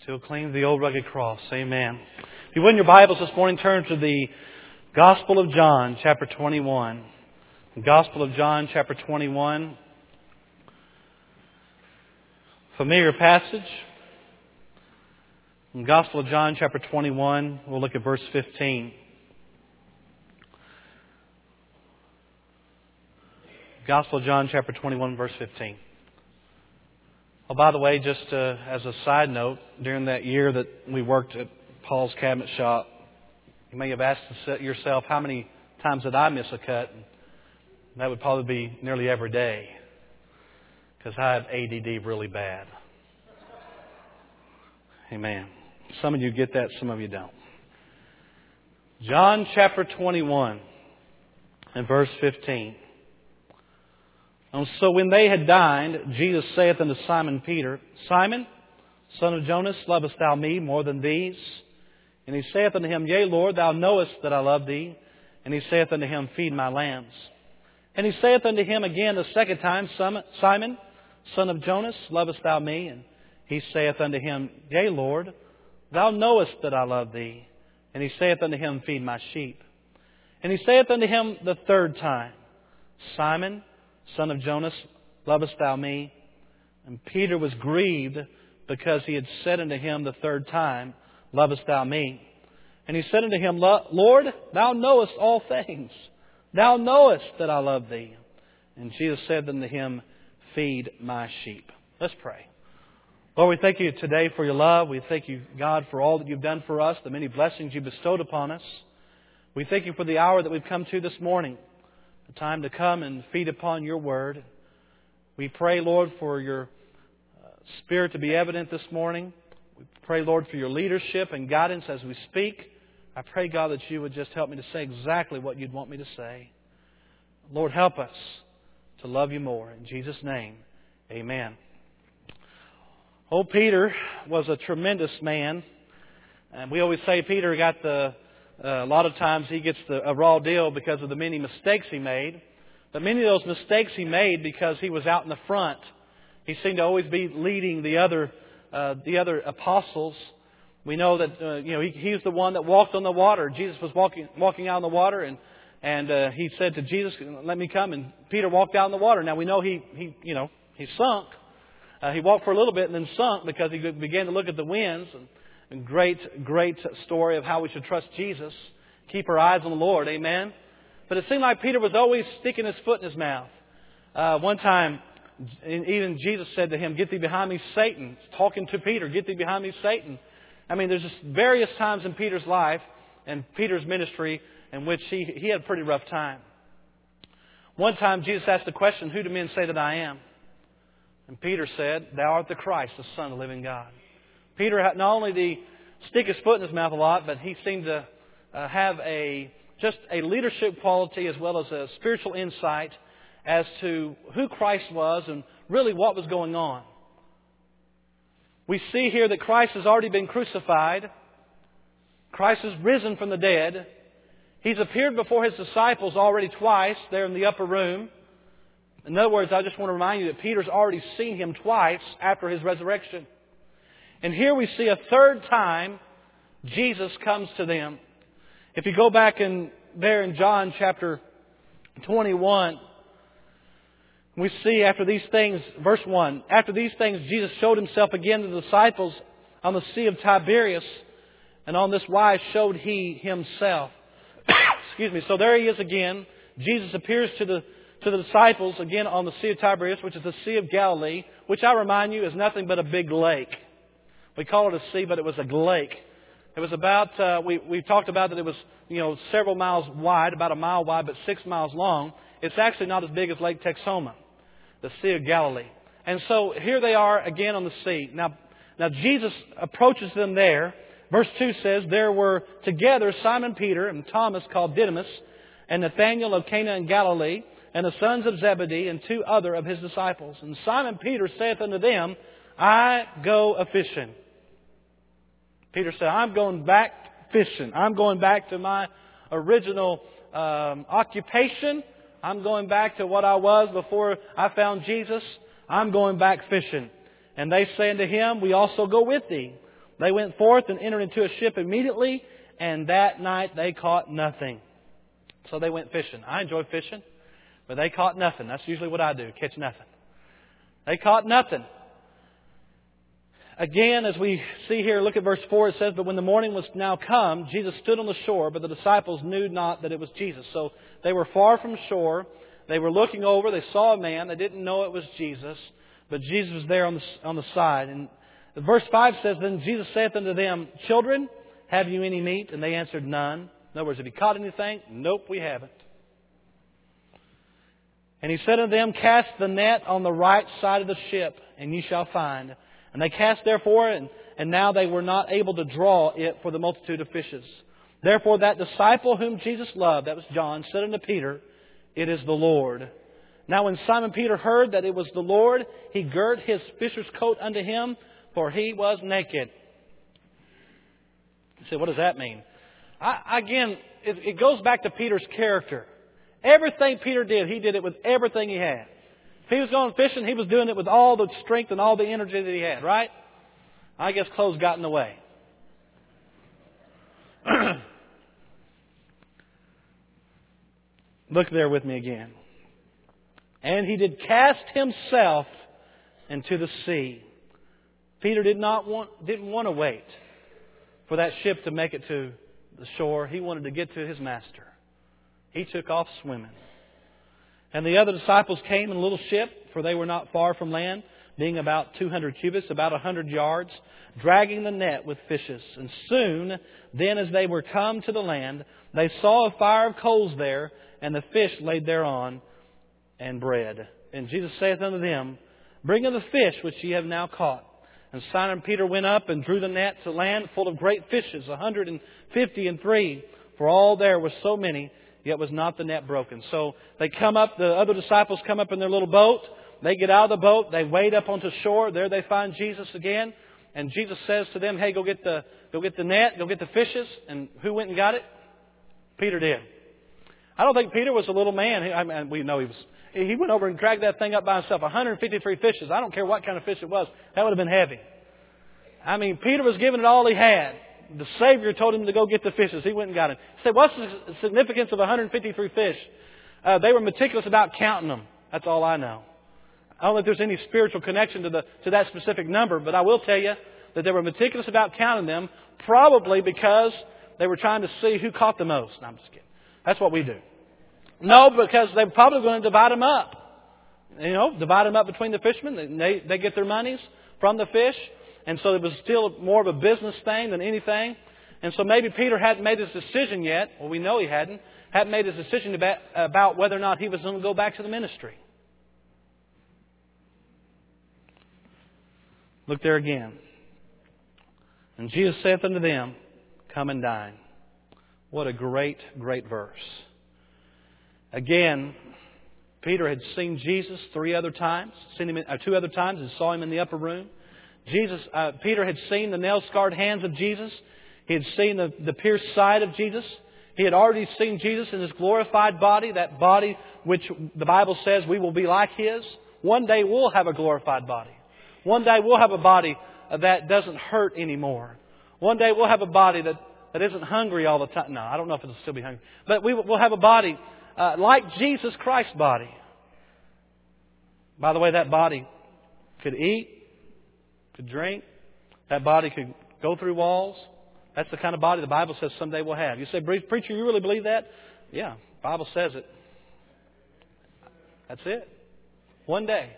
Still cling to the old rugged cross. Amen. If you would in your Bibles this morning, turn to the Gospel of John, chapter 21. The Gospel of John, chapter 21. Familiar passage. In the Gospel of John, chapter 21, we'll look at verse 15. Gospel of John, chapter 21, verse 15. Oh, by the way, just as a side note, during that year that we worked at Paul's cabinet shop, you may have asked yourself, how many times did I miss a cut? And that would probably be nearly every day, because I have ADD really bad. Amen. Some of you get that, some of you don't. John chapter 21 and verse 15. And so when they had dined, Jesus saith unto Simon Peter, Simon, son of Jonas, lovest thou me more than these? And he saith unto him, Yea, Lord, thou knowest that I love thee. And he saith unto him, Feed my lambs. And he saith unto him again the second time, Simon, son of Jonas, lovest thou me? And he saith unto him, Yea, Lord, thou knowest that I love thee. And he saith unto him, Feed my sheep. And he saith unto him the third time, Simon, son of Jonas, lovest thou me? And Peter was grieved because he had said unto him the third time, Lovest thou me? And he said unto him, Lord, thou knowest all things. Thou knowest that I love thee. And Jesus said unto him, Feed my sheep. Let's pray. Lord, we thank you today for your love. We thank you, God, for all that you've done for us, the many blessings you bestowed upon us. We thank you for the hour that we've come to this morning, the time to come and feed upon your word. We pray, Lord, for your Spirit to be evident this morning. We pray, Lord, for your leadership and guidance as we speak. I pray, God, that you would just help me to say exactly what you'd want me to say. Lord, help us to love you more. In Jesus' name, amen. Old Peter was a tremendous man. And we always say Peter got a lot of times he gets a raw deal because of the many mistakes he made. But many of those mistakes he made because he was out in the front. He seemed to always be leading the other apostles. We know that he's the one that walked on the water. Jesus was walking out on the water, and he said to Jesus, "Let me come." And Peter walked out on the water. Now we know he sunk. He walked for a little bit and then sunk because he began to look at the winds. And great story of how we should trust Jesus. Keep our eyes on the Lord. Amen. But it seemed like Peter was always sticking his foot in his mouth. One time, even Jesus said to him, Get thee behind me, Satan. Talking to Peter, Get thee behind me, Satan. I mean, there's just various times in Peter's life and Peter's ministry in which he had a pretty rough time. One time, Jesus asked the question, Who do men say that I am? And Peter said, Thou art the Christ, the Son of the living God. Peter had not only did he stick his foot in his mouth a lot, but he seemed to have just a leadership quality as well as a spiritual insight as to who Christ was and really what was going on. We see here that Christ has already been crucified. Christ has risen from the dead. He's appeared before His disciples already twice there in the upper room. In other words, I just want to remind you that Peter's already seen Him twice after His resurrection. And here we see a third time Jesus comes to them. If you go back there in John chapter 21, we see after these things, verse 1, After these things Jesus showed Himself again to the disciples on the Sea of Tiberias, and on this wise showed He Himself. Excuse me. So there He is again. Jesus appears to the disciples again on the Sea of Tiberias, which is the Sea of Galilee, which I remind you is nothing but a big lake. We call it a sea, but it was a lake. It was about, we talked about that it was, several miles wide, about a mile wide, but 6 miles long. It's actually not as big as Lake Texoma, the Sea of Galilee. And so here they are again on the sea. Now Jesus approaches them there. Verse 2 says, There were together Simon Peter and Thomas called Didymus, and Nathanael of Cana in Galilee, and the sons of Zebedee, and 2 other of his disciples. And Simon Peter saith unto them, I go a-fishing. Peter said, I'm going back fishing. I'm going back to my original occupation. I'm going back to what I was before I found Jesus. I'm going back fishing. And they say unto him, We also go with thee. They went forth and entered into a ship immediately, and that night they caught nothing. So they went fishing. I enjoy fishing, but they caught nothing. That's usually what I do, catch nothing. They caught nothing. Again, as we see here, look at verse 4, it says, "But when the morning was now come, Jesus stood on the shore, but the disciples knew not that it was Jesus." So they were far from shore. They were looking over. They saw a man. They didn't know it was Jesus, but Jesus was there on the side. And verse 5 says, "Then Jesus saith unto them, Children, have you any meat? And they answered, None." In other words, have you caught anything? Nope, we haven't. And He said unto them, Cast the net on the right side of the ship, and ye shall find. And they cast therefore, and now they were not able to draw it for the multitude of fishes. Therefore that disciple whom Jesus loved, that was John, said unto Peter, It is the Lord. Now when Simon Peter heard that it was the Lord, he girt his fisher's coat unto him, for he was naked. You say, what does that mean? Again, it goes back to Peter's character. Everything Peter did, he did it with everything he had. If he was going fishing, he was doing it with all the strength and all the energy that he had, right? I guess clothes got in the way. Look there with me again. And he did cast himself into the sea. Peter didn't want to wait for that ship to make it to the shore. He wanted to get to his master. He took off swimming. And the other disciples came in a little ship, for they were not far from land, being about 200 cubits, about 100 yards, dragging the net with fishes. And soon, then as they were come to the land, they saw a fire of coals there, and the fish laid thereon, and bread. And Jesus saith unto them, Bring of the fish which ye have now caught. And Simon Peter went up and drew the net to land full of great fishes, 153. For all there were so many, yet was not the net broken. So they come up, the other disciples come up in their little boat. They get out of the boat. They wade up onto shore. There they find Jesus again. And Jesus says to them, Hey, go get the net, go get the fishes. And who went and got it? Peter did. I don't think Peter was a little man. We know he was. He went over and dragged that thing up by himself. 153 fishes. I don't care what kind of fish it was. That would have been heavy. I mean, Peter was giving it all he had. The Savior told him to go get the fishes. He went and got it. He said, what's the significance of 153 fish? They were meticulous about counting them. That's all I know. I don't know if there's any spiritual connection to that specific number, but I will tell you that they were meticulous about counting them, probably because they were trying to see who caught the most. No, I'm just kidding. That's what we do. No, because they're probably going to divide them up. Divide them up between the fishermen. They get their monies from the fish. And so it was still more of a business thing than anything. And so maybe Peter hadn't made his decision yet. Well, we know he hadn't made his decision about whether or not he was going to go back to the ministry. Look there again. And Jesus saith unto them, Come and dine. What a great, great verse. Again, Peter had seen Jesus 2 other times and saw Him in the upper room. Peter had seen the nail-scarred hands of Jesus. He had seen the pierced side of Jesus. He had already seen Jesus in His glorified body, that body which the Bible says we will be like His. One day we'll have a glorified body. One day we'll have a body that doesn't hurt anymore. One day we'll have a body that isn't hungry all the time. No, I don't know if it'll still be hungry. But we'll have a body like Jesus Christ's body. By the way, that body could eat, could drink. That body could go through walls. That's the kind of body the Bible says someday we'll have. You say, Preacher, you really believe that? Yeah, the Bible says it. That's it. One day.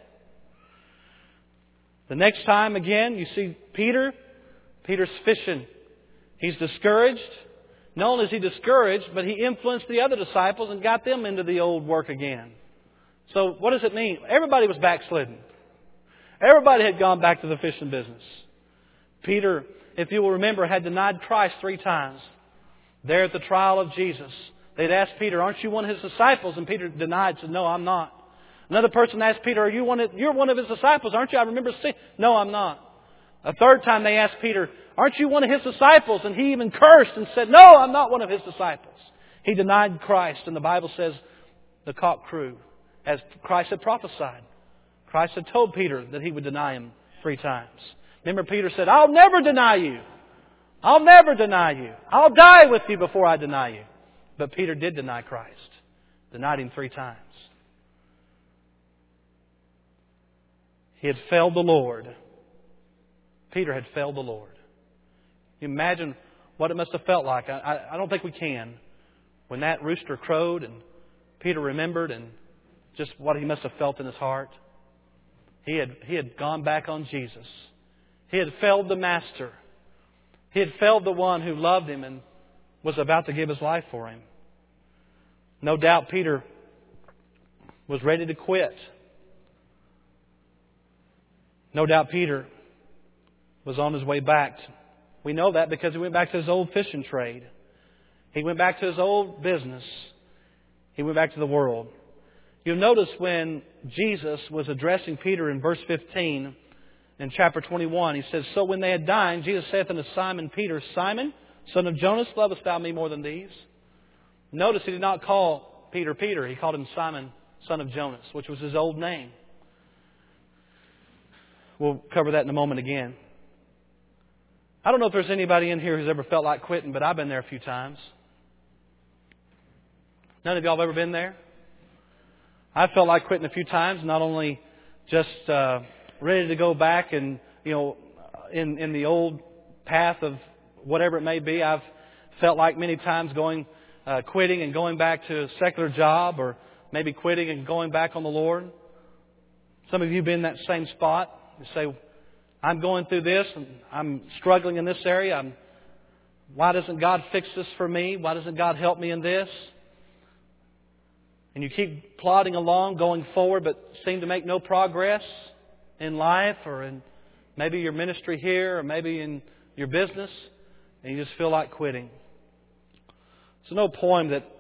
The next time again, you see Peter's fishing. He's discouraged. Not only is he discouraged, but he influenced the other disciples and got them into the old work again. So what does it mean? Everybody was backslidden. Everybody had gone back to the fishing business. Peter, if you will remember, had denied Christ 3 times. There at the trial of Jesus, they'd asked Peter, Aren't you one of His disciples? And Peter denied, said, No, I'm not. Another person asked Peter, You're one of His disciples, aren't you? I remember saying, No, I'm not. A third time they asked Peter, Aren't you one of His disciples? And he even cursed and said, No, I'm not one of His disciples. He denied Christ. And the Bible says the cock crew, as Christ had prophesied. Christ had told Peter that he would deny Him 3 times. Remember Peter said, I'll never deny you. I'll never deny you. I'll die with you before I deny you. But Peter did deny Christ. Denied Him 3 times. He had failed the Lord. Peter had failed the Lord. You imagine what it must have felt like. I don't think we can. When that rooster crowed and Peter remembered and just what he must have felt in his heart. He had gone back on Jesus. He had failed the Master. He had failed the one who loved him and was about to give his life for him. No doubt Peter was ready to quit. No doubt Peter was on his way back. We know that because he went back to his old fishing trade. He went back to his old business. He went back to the world. You'll notice when Jesus was addressing Peter in verse 15 in chapter 21, He says, So when they had dined, Jesus saith unto Simon Peter, Simon, son of Jonas, lovest thou me more than these? Notice He did not call Peter Peter. He called him Simon, son of Jonas, which was his old name. We'll cover that in a moment again. I don't know if there's anybody in here who's ever felt like quitting, but I've been there a few times. None of y'all have ever been there? I felt like quitting a few times, not only just ready to go back and, in the old path of whatever it may be. I've felt like many times quitting and going back to a secular job, or maybe quitting and going back on the Lord. Some of you have been in that same spot. You say, I'm going through this and I'm struggling in this area. Why doesn't God fix this for me? Why doesn't God help me in this? And you keep plodding along, going forward, but seem to make no progress in life or in maybe your ministry here or maybe in your business, and you just feel like quitting. There's an old poem that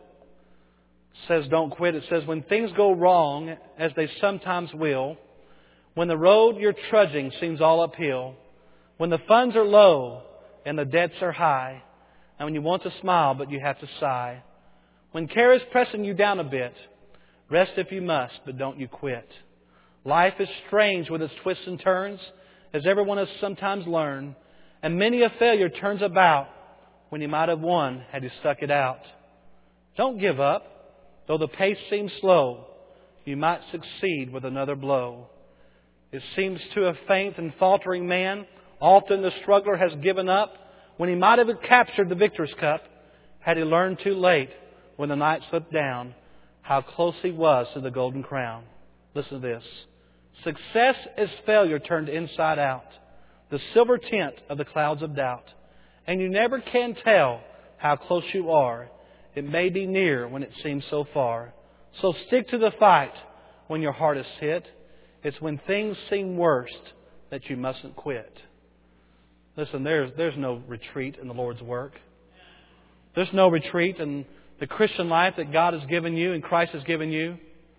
says don't quit. It says, when things go wrong, as they sometimes will, when the road you're trudging seems all uphill, when the funds are low and the debts are high, and when you want to smile but you have to sigh, when care is pressing you down a bit, rest if you must, but don't you quit. Life is strange with its twists and turns, as everyone has sometimes learned, and many a failure turns about when he might have won had he stuck it out. Don't give up. Though the pace seems slow, you might succeed with another blow. It seems to a faint and faltering man, often the struggler has given up when he might have captured the victor's cup, had he learned too late when the night slipped down how close he was to the golden crown. Listen to this. Success is failure turned inside out, the silver tint of the clouds of doubt. And you never can tell how close you are. It may be near when it seems so far. So stick to the fight when your heart is hit. It's when things seem worst that you mustn't quit. Listen, there's no retreat in the Lord's work. There's no retreat in the Christian life that God has given you and Christ has given you.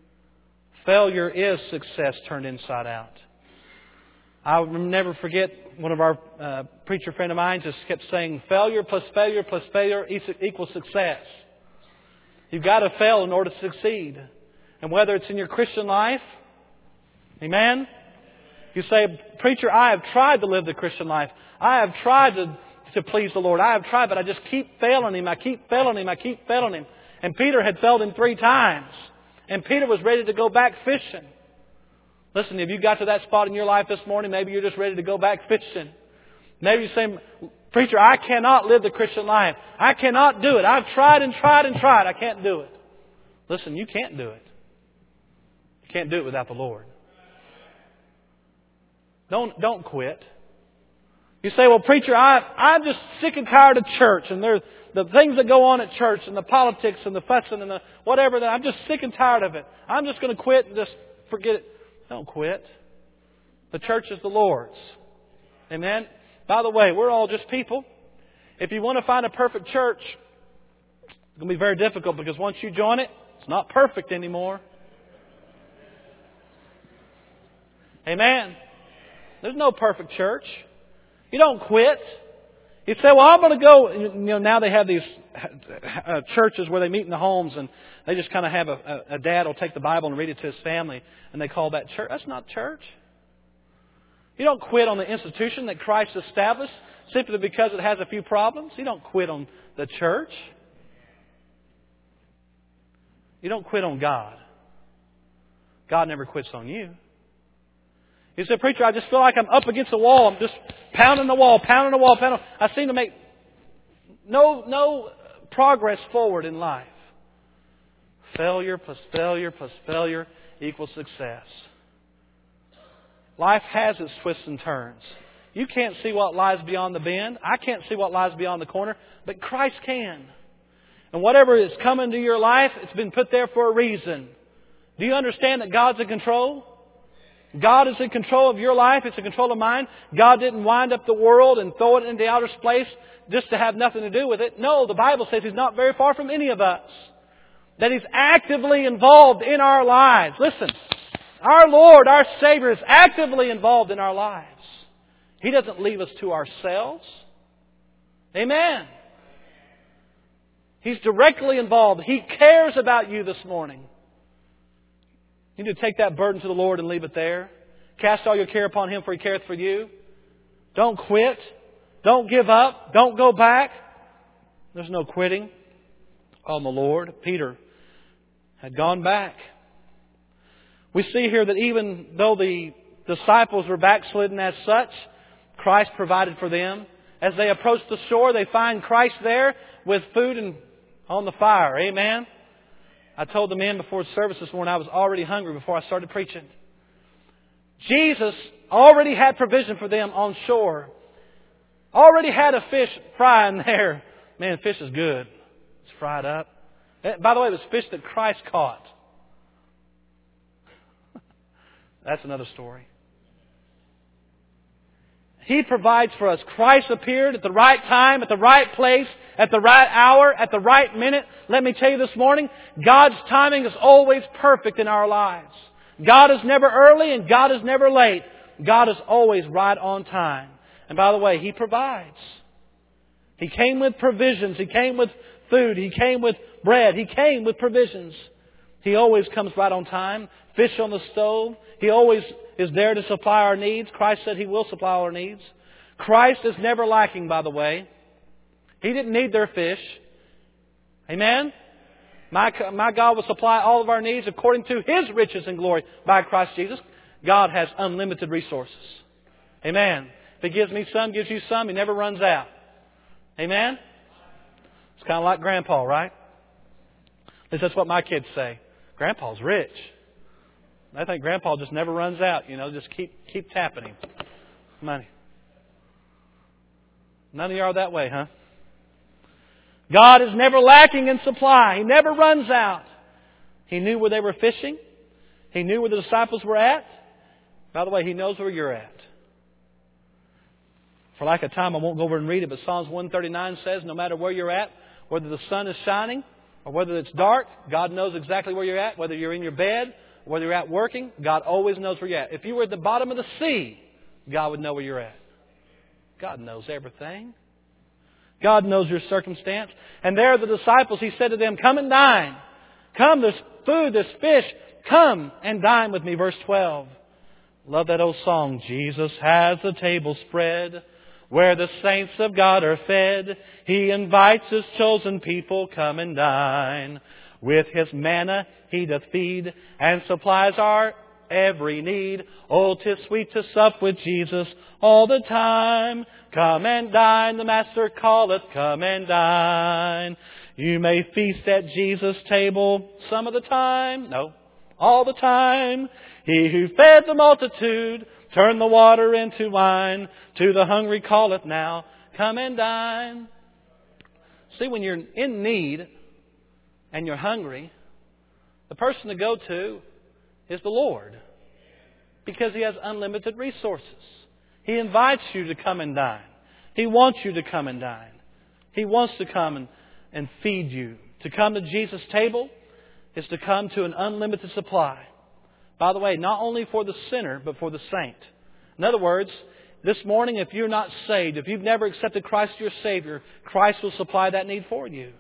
Failure is success turned inside out. I'll never forget one of our preacher friend of mine just kept saying, failure plus failure plus failure equals success. You've got to fail in order to succeed. And whether it's in your Christian life, amen? You say, preacher, I have tried to live the Christian life. I have tried to please the Lord. I have tried, but I just keep failing Him. I keep failing Him. I keep failing Him. And Peter had failed Him 3 times. And Peter was ready to go back fishing. Listen, if you got to that spot in your life this morning, maybe you're just ready to go back fishing. Maybe you're saying, preacher, I cannot live the Christian life. I cannot do it. I've tried and tried and tried. I can't do it. Listen, you can't do it. You can't do it without the Lord. Don't quit. You say, well, preacher, I'm just sick and tired of church, and there's the things that go on at church, and the politics, and the fussing, and the whatever. That I'm just sick and tired of it. I'm just going to quit and just forget it. Don't quit. The church is the Lord's. Amen? By the way, we're all just people. If you want to find a perfect church, it's going to be very difficult, because once you join it, it's not perfect anymore. Amen? There's no perfect church. You don't quit. You say, well, I'm going to go. Now they have these churches where they meet in the homes, and they just kind of have a dad will take the Bible and read it to his family, and they call that church. That's not church. You don't quit on the institution that Christ established simply because it has a few problems. You don't quit on the church. You don't quit on God. God never quits on you. You say, preacher, I just feel like I'm up against the wall. I'm just pounding the wall, pounding the wall, pounding. I seem to make no progress forward in life. Failure plus failure plus failure equals success. Life has its twists and turns. You can't see what lies beyond the bend. I can't see what lies beyond the corner. But Christ can. And whatever is coming to your life, it's been put there for a reason. Do you understand that God's in control? God is in control of your life. It's in control of mine. God didn't wind up the world and throw it into outer space just to have nothing to do with it. No, the Bible says He's not very far from any of us. That He's actively involved in our lives. Listen, our Lord, our Savior is actively involved in our lives. He doesn't leave us to ourselves. Amen. He's directly involved. He cares about you this morning. You need to take that burden to the Lord and leave it there. Cast all your care upon Him, for He careth for you. Don't quit. Don't give up. Don't go back. There's no quitting on the Lord. Peter had gone back. We see here that even though the disciples were backslidden as such, Christ provided for them. As they approach the shore, they find Christ there with food and on the fire. Amen. I told the men before service this morning I was already hungry before I started preaching. Jesus already had provision for them on shore. Already had a fish frying there. Man, fish is good. It's fried up. By the way, it was fish that Christ caught. That's another story. He provides for us. Christ appeared at the right time, at the right place, at the right hour, at the right minute. Let me tell you this morning, God's timing is always perfect in our lives. God is never early and God is never late. God is always right on time. And by the way, He provides. He came with provisions. He came with food. He came with bread. He came with provisions. He always comes right on time. Fish on the stove. He always is there to supply our needs. Christ said He will supply our needs. Christ is never lacking, by the way. He didn't need their fish. Amen? My God will supply all of our needs according to His riches and glory by Christ Jesus. God has unlimited resources. Amen. If He gives me some, gives you some, He never runs out. Amen? It's kind of like Grandpa, right? At least that's what my kids say. Grandpa's rich. I think Grandpa just never runs out. Just keep tapping him. Money. None of you are that way, huh? God is never lacking in supply. He never runs out. He knew where they were fishing. He knew where the disciples were at. By the way, He knows where you're at. For lack of time, I won't go over and read it, but Psalms 139 says, no matter where you're at, whether the sun is shining or whether it's dark, God knows exactly where you're at. Whether you're in your bed, or whether you're at working, God always knows where you're at. If you were at the bottom of the sea, God would know where you're at. God knows everything. God knows your circumstance. And there are the disciples. He said to them, come and dine. Come, there's food, there's fish. Come and dine with me. Verse 12. Love that old song. Jesus has the table spread where the saints of God are fed. He invites His chosen people, come and dine. With His manna He doth feed and supplies our every need. Oh, 'tis sweet to sup with Jesus all the time. Come and dine, the Master calleth, come and dine. You may feast at Jesus' table some of the time. No, all the time. He who fed the multitude, turned the water into wine. To the hungry calleth now, come and dine. See, when you're in need and you're hungry, the person to go to is the Lord. Because He has unlimited resources. He invites you to come and dine. He wants you to come and dine. He wants to come and feed you. To come to Jesus' table is to come to an unlimited supply. By the way, not only for the sinner, but for the saint. In other words, this morning, if you're not saved, if you've never accepted Christ as your Savior, Christ will supply that need for you.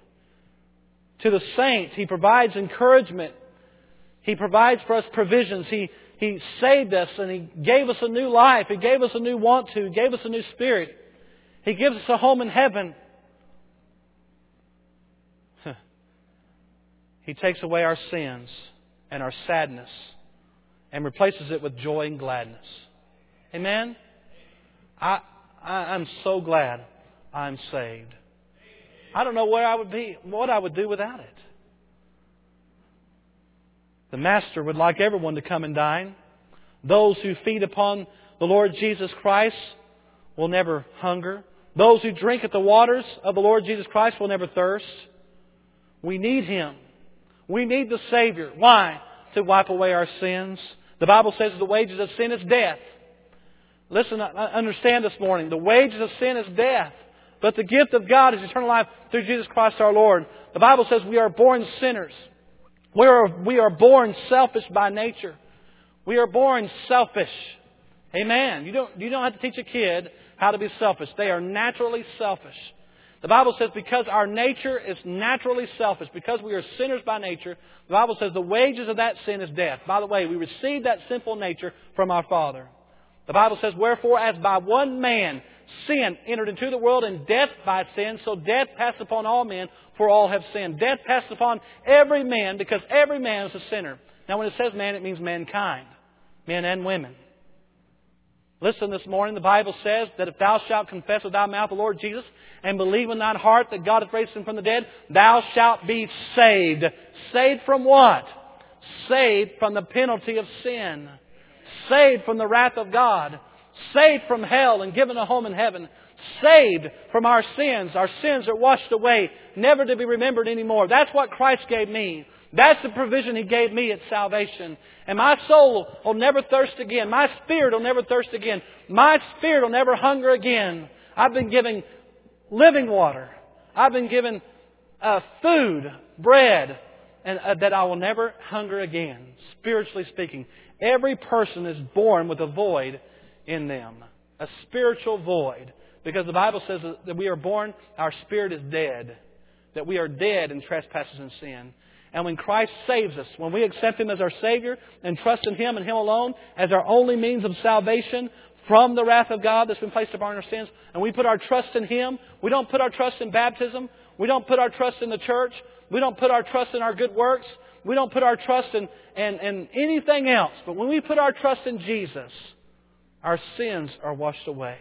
To the saints, He provides encouragement. He provides for us provisions. He He saved us and He gave us a new life. He gave us a new want to. He gave us a new spirit. He gives us a home in heaven. He takes away our sins and our sadness and replaces it with joy and gladness. Amen? I'm so glad I'm saved. I don't know where I would be, what I would do without it. The Master would like everyone to come and dine. Those who feed upon the Lord Jesus Christ will never hunger. Those who drink at the waters of the Lord Jesus Christ will never thirst. We need Him. We need the Savior. Why? To wipe away our sins. The Bible says the wages of sin is death. Listen, understand this morning. The wages of sin is death. But the gift of God is eternal life through Jesus Christ our Lord. The Bible says we are born sinners. We are born selfish by nature. We are born selfish. Amen. You don't have to teach a kid how to be selfish. They are naturally selfish. The Bible says because our nature is naturally selfish, because we are sinners by nature, the Bible says the wages of that sin is death. By the way, we received that sinful nature from our Father. The Bible says, wherefore as by one man sin entered into the world, and death by sin, so death passed upon all men, for all have sinned. Death passed upon every man, because every man is a sinner. Now when it says man, it means mankind. Men and women. Listen, this morning the Bible says that if thou shalt confess with thy mouth the Lord Jesus and believe in thine heart that God hath raised Him from the dead, thou shalt be saved. Saved from what? Saved from the penalty of sin. Saved from the wrath of God. Saved from hell and given a home in heaven. Saved from our sins. Our sins are washed away, never to be remembered anymore. That's what Christ gave me. That's the provision He gave me at salvation. And my soul will never thirst again. My spirit will never thirst again. My spirit will never hunger again. I've been given living water. I've been given food, bread, and that I will never hunger again. Spiritually speaking, every person is born with a void in them. A spiritual void. Because the Bible says that we are born, our spirit is dead. That we are dead in trespasses and sin. And when Christ saves us, when we accept Him as our Savior and trust in Him and Him alone as our only means of salvation from the wrath of God that's been placed upon our sins, and we put our trust in Him, we don't put our trust in baptism, we don't put our trust in the church, we don't put our trust in our good works, we don't put our trust in anything else. But when we put our trust in Jesus, our sins are washed away.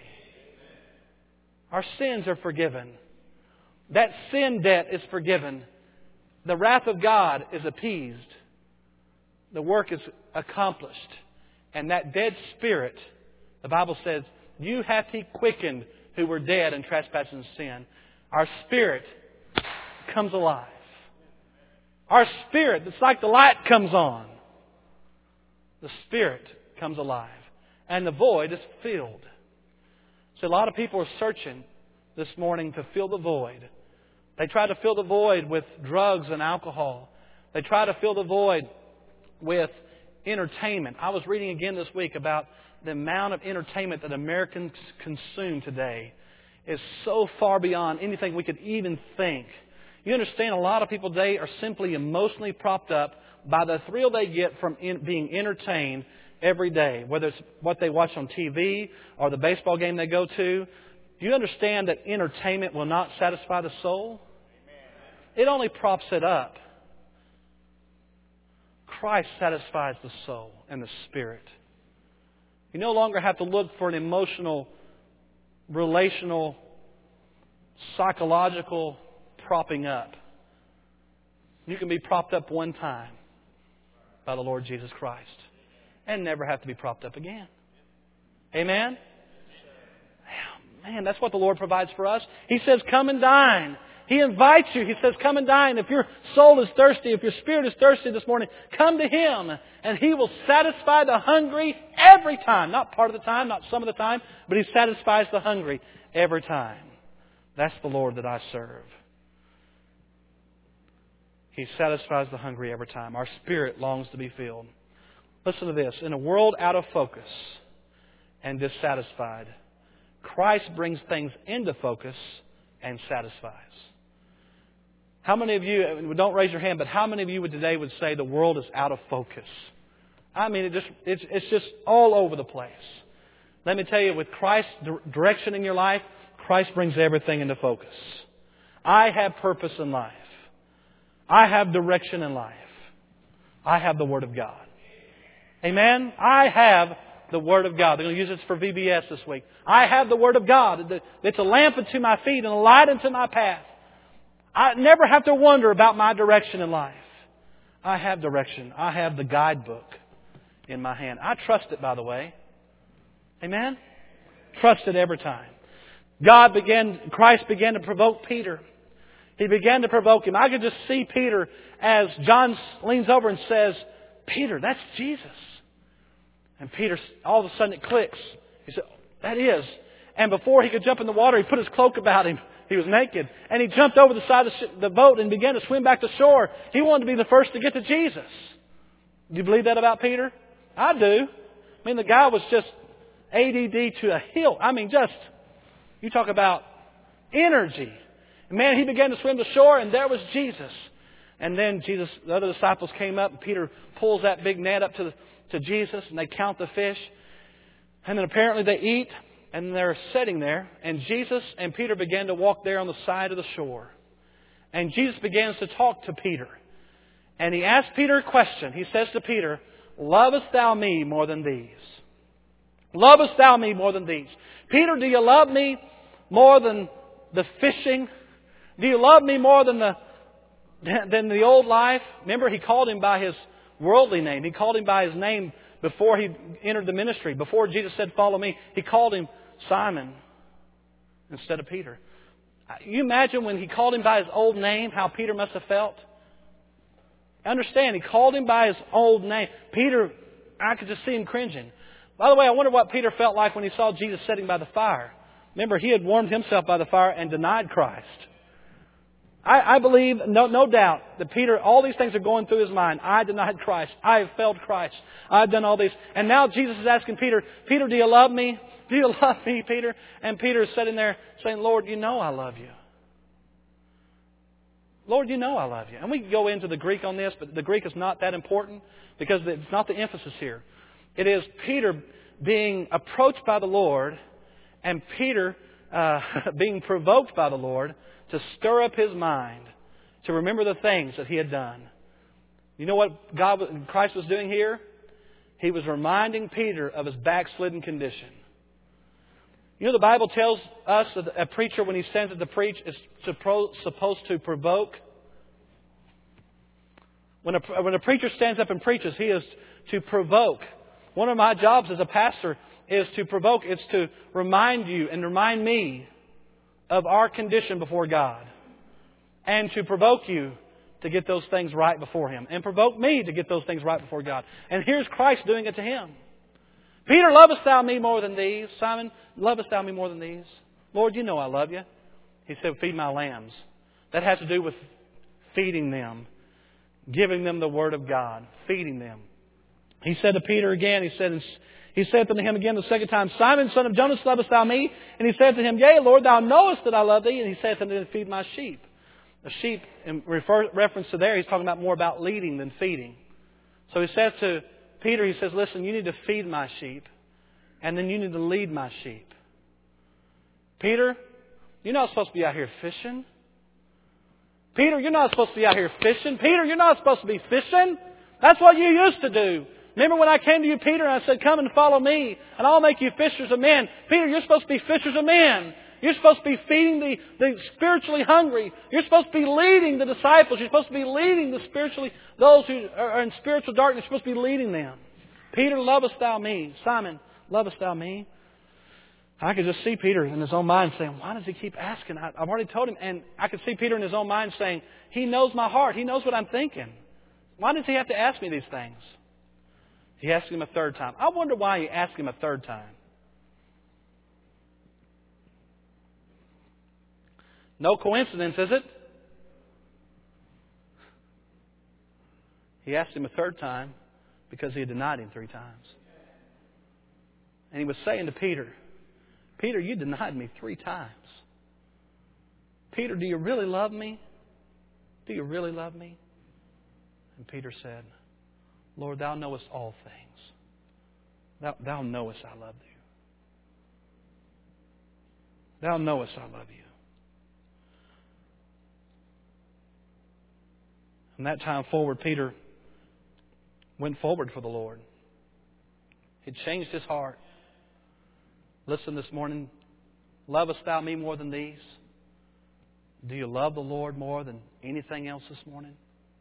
Our sins are forgiven. That sin debt is forgiven. The wrath of God is appeased. The work is accomplished. And that dead spirit, the Bible says, you hath He quickened who were dead in trespasses and sin. Our spirit comes alive. Our spirit, it's like the light comes on. The spirit comes alive. And the void is filled. So a lot of people are searching this morning to fill the void. They try to fill the void with drugs and alcohol. They try to fill the void with entertainment. I was reading again this week about the amount of entertainment that Americans consume today is so far beyond anything we could even think. You understand, a lot of people today are simply emotionally propped up by the thrill they get from being entertained every day, whether it's what they watch on TV or the baseball game they go to. Do you understand that entertainment will not satisfy the soul? It only props it up. Christ satisfies the soul and the spirit. You no longer have to look for an emotional, relational, psychological propping up. You can be propped up one time by the Lord Jesus Christ and never have to be propped up again. Amen? Man, that's what the Lord provides for us. He says, come and dine. He invites you. He says, come and dine. If your soul is thirsty, if your spirit is thirsty this morning, come to Him and He will satisfy the hungry every time. Not part of the time, not some of the time, but He satisfies the hungry every time. That's the Lord that I serve. He satisfies the hungry every time. Our spirit longs to be filled. Listen to this. In a world out of focus and dissatisfied, Christ brings things into focus and satisfies. How many of you, don't raise your hand, but how many of you today would say the world is out of focus? I mean, it's just all over the place. Let me tell you, with Christ's direction in your life, Christ brings everything into focus. I have purpose in life. I have direction in life. I have the Word of God. Amen? I have the Word of God. They're going to use this for VBS this week. I have the Word of God. It's a lamp unto my feet and a light unto my path. I never have to wonder about my direction in life. I have direction. I have the guidebook in my hand. I trust it, by the way. Amen? Trust it every time. Christ began to provoke Peter. He began to provoke him. I could just see Peter as John leans over and says, Peter, that's Jesus. And Peter, all of a sudden it clicks. He said, that is. And before he could jump in the water, he put his cloak about him. He was naked. And he jumped over the side of the boat and began to swim back to shore. He wanted to be the first to get to Jesus. Do you believe that about Peter? I do. I mean, the guy was just ADD to a hill. I mean, you talk about energy. And man, he began to swim to shore, and there was Jesus. And then the other disciples came up, and Peter pulls that big net up to Jesus, and they count the fish. And then apparently they eat, and they're sitting there, and Jesus and Peter began to walk there on the side of the shore. And Jesus begins to talk to Peter. And he asks Peter a question. He says to Peter, lovest thou me more than these? Lovest thou me more than these? Peter, do you love me more than the fishing? Do you love me more than the old life? Remember, he called him by his worldly name. He called him by his name before he entered the ministry. Before Jesus said, follow me, he called him Simon instead of Peter. You imagine when he called him by his old name, how Peter must have felt? Understand, he called him by his old name. Peter, I could just see him cringing. By the way, I wonder what Peter felt like when he saw Jesus sitting by the fire. Remember, he had warmed himself by the fire and denied Christ. I believe, no doubt, that Peter, all these things are going through his mind. I denied Christ. I have failed Christ. I've done all these. And now Jesus is asking Peter, Peter, do you love me? Do you love me, Peter? And Peter is sitting there saying, Lord, you know I love you. Lord, you know I love you. And we can go into the Greek on this, but the Greek is not that important because it's not the emphasis here. It is Peter being approached by the Lord and Peter being provoked by the Lord to stir up his mind, to remember the things that he had done. You know what Christ was doing here? He was reminding Peter of his backslidden condition. You know, the Bible tells us that a preacher, when he stands up to preach, is supposed to provoke. When a preacher stands up and preaches, he is to provoke. One of my jobs as a pastor is to provoke. It's to remind you and remind me of our condition before God. And to provoke you to get those things right before Him. And provoke me to get those things right before God. And here's Christ doing it to him. Peter, lovest thou me more than these? Simon, lovest thou me more than these? Lord, you know I love you. He said, feed my lambs. That has to do with feeding them. Giving them the Word of God. Feeding them. He said to Peter again, He said to him again the second time, Simon, son of Jonas, lovest thou me? And he said to him, Yea, Lord, thou knowest that I love thee. And he said to him, feed my sheep. The sheep, in reference to there, he's talking about more about leading than feeding. So he says to Peter, he says, listen, you need to feed my sheep. And then you need to lead my sheep. Peter, you're not supposed to be out here fishing. Peter, you're not supposed to be out here fishing. Peter, you're not supposed to be fishing. That's what you used to do. Remember when I came to you, Peter, and I said, come and follow me, and I'll make you fishers of men. Peter, you're supposed to be fishers of men. You're supposed to be feeding the spiritually hungry. You're supposed to be leading the disciples. You're supposed to be leading those who are in spiritual darkness. You're supposed to be leading them. Peter, lovest thou me? Simon, lovest thou me? I could just see Peter in his own mind saying, why does he keep asking? I've already told him. And I could see Peter in his own mind saying, he knows my heart. He knows what I'm thinking. Why does he have to ask me these things? He asked him a third time. I wonder why he asked him a third time. No coincidence, is it? He asked him a third time because he had denied him 3 times. And he was saying to Peter, Peter, you denied me 3 times. Peter, do you really love me? Do you really love me? And Peter said, Lord, Thou knowest all things. Thou knowest I love You. Thou knowest I love You. From that time forward, Peter went forward for the Lord. It changed his heart. Listen this morning. Lovest thou me more than these? Do you love the Lord more than anything else this morning?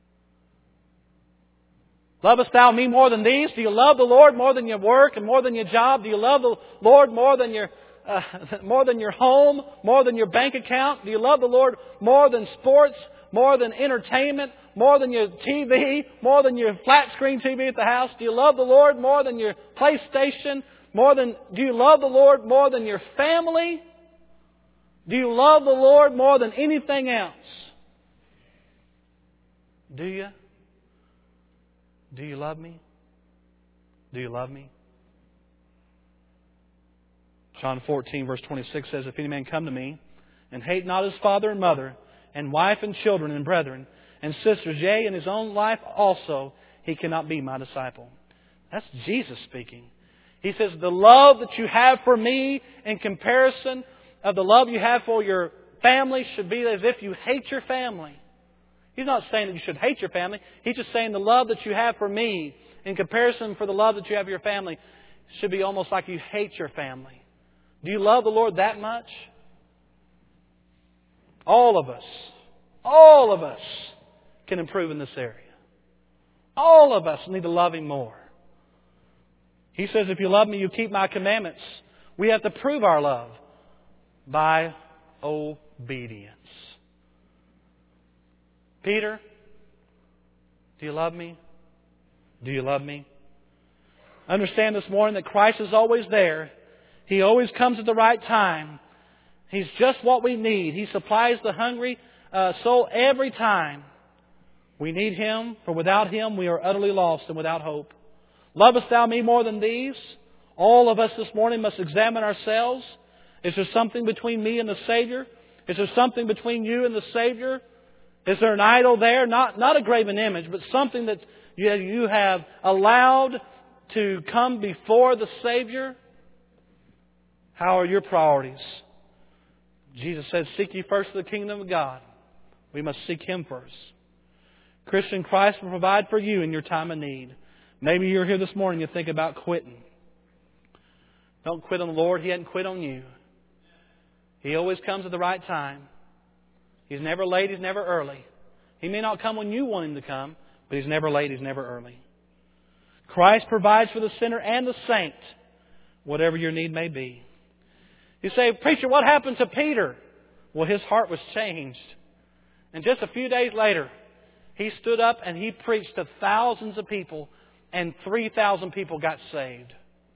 Lovest thou me more than these? Do you love the Lord more than your work and more than your job? Do you love the Lord more than your home, more than your bank account? Do you love the Lord more than sports, more than entertainment, more than your TV, more than your flat screen TV at the house? Do you love the Lord more than your PlayStation? Do you love the Lord more than your family? Do you love the Lord more than anything else? Do you? Do you love me? Do you love me? John 14, verse 26 says, If any man come to me, and hate not his father and mother, and wife and children and brethren, and sisters, yea, and his own life also, he cannot be my disciple. That's Jesus speaking. He says, the love that you have for me in comparison of the love you have for your family should be as if you hate your family. He's not saying that you should hate your family. He's just saying the love that you have for me in comparison for the love that you have for your family should be almost like you hate your family. Do you love the Lord that much? All of us can improve in this area. All of us need to love Him more. He says, if you love me, you keep my commandments. We have to prove our love by obedience. Peter, do you love me? Do you love me? Understand this morning that Christ is always there. He always comes at the right time. He's just what we need. He supplies the hungry soul every time. We need Him, for without Him we are utterly lost and without hope. Lovest thou me more than these? All of us this morning must examine ourselves. Is there something between me and the Savior? Is there something between you and the Savior? Is there an idol there? Not a graven image, but something that you have allowed to come before the Savior? How are your priorities? Jesus said, seek ye first the kingdom of God. We must seek Him first. Christian, Christ will provide for you in your time of need. Maybe you're here this morning and you think about quitting. Don't quit on the Lord. He hasn't quit on you. He always comes at the right time. He's never late. He's never early. He may not come when you want Him to come, but He's never late. He's never early. Christ provides for the sinner and the saint, whatever your need may be. You say, preacher, what happened to Peter? Well, his heart was changed. And just a few days later, he stood up and he preached to thousands of people, and 3,000 people got saved.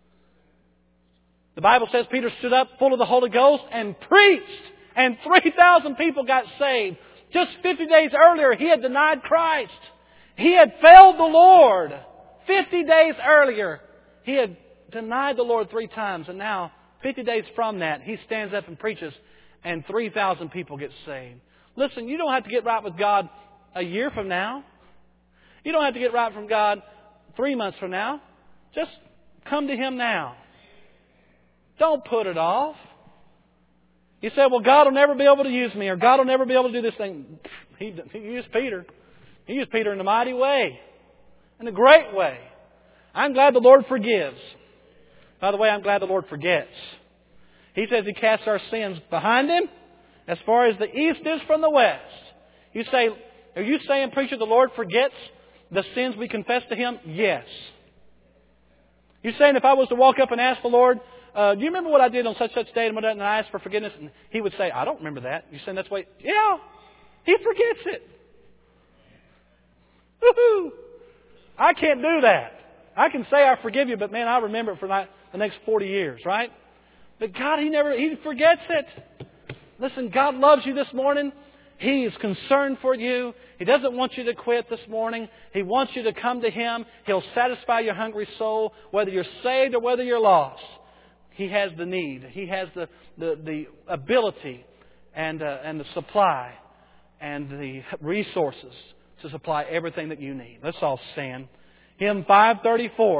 The Bible says Peter stood up full of the Holy Ghost and preached, and 3,000 people got saved. Just 50 days earlier, he had denied Christ. He had failed the Lord. 50 days earlier, he had denied the Lord 3 times, and now 50 days from that, he stands up and preaches, and 3,000 people get saved. Listen, you don't have to get right with God a year from now. You don't have to get right from God 3 months from now. Just come to Him now. Don't put it off. You say, well, God will never be able to use me, or God will never be able to do this thing. He used Peter. He used Peter in a mighty way, in a great way. I'm glad the Lord forgives. By the way, I'm glad the Lord forgets. He says He casts our sins behind Him as far as the east is from the west. You say, are you saying, preacher, the Lord forgets the sins we confess to Him? Yes. You're saying if I was to walk up and ask the Lord, do you remember what I did on such day and I asked for forgiveness? And He would say, I don't remember that. You're saying that's why? Yeah, He forgets it. Woo-hoo! I can't do that. I can say I forgive you, but man, I remember it for the next 40 years, right? But God, He forgets it. Listen, God loves you this morning. He is concerned for you. He doesn't want you to quit this morning. He wants you to come to Him. He'll satisfy your hungry soul, whether you're saved or whether you're lost. He has the need. He has the ability and the supply and the resources to supply everything that you need. Let's all stand. Hymn 534.